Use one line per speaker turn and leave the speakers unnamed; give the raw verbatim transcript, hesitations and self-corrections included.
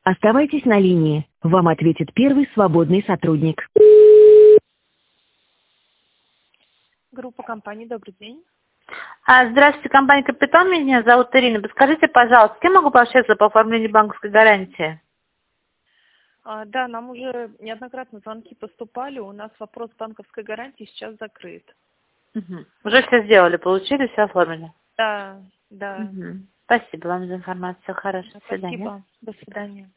Оставайтесь на линии. Вам ответит первый свободный сотрудник.
Группа компаний, добрый день.
А, здравствуйте, компания «Капитан». Меня зовут Ирина. Подскажите, пожалуйста, с кем могу пообщаться по оформлению банковской гарантии?
А, да, нам уже неоднократно звонки поступали. У нас вопрос банковской гарантии сейчас закрыт.
Угу. Уже все сделали, получили, все оформили?
Да, да.
Угу. Спасибо вам за информацию. Хорошо. До свидания.
Спасибо. До свидания.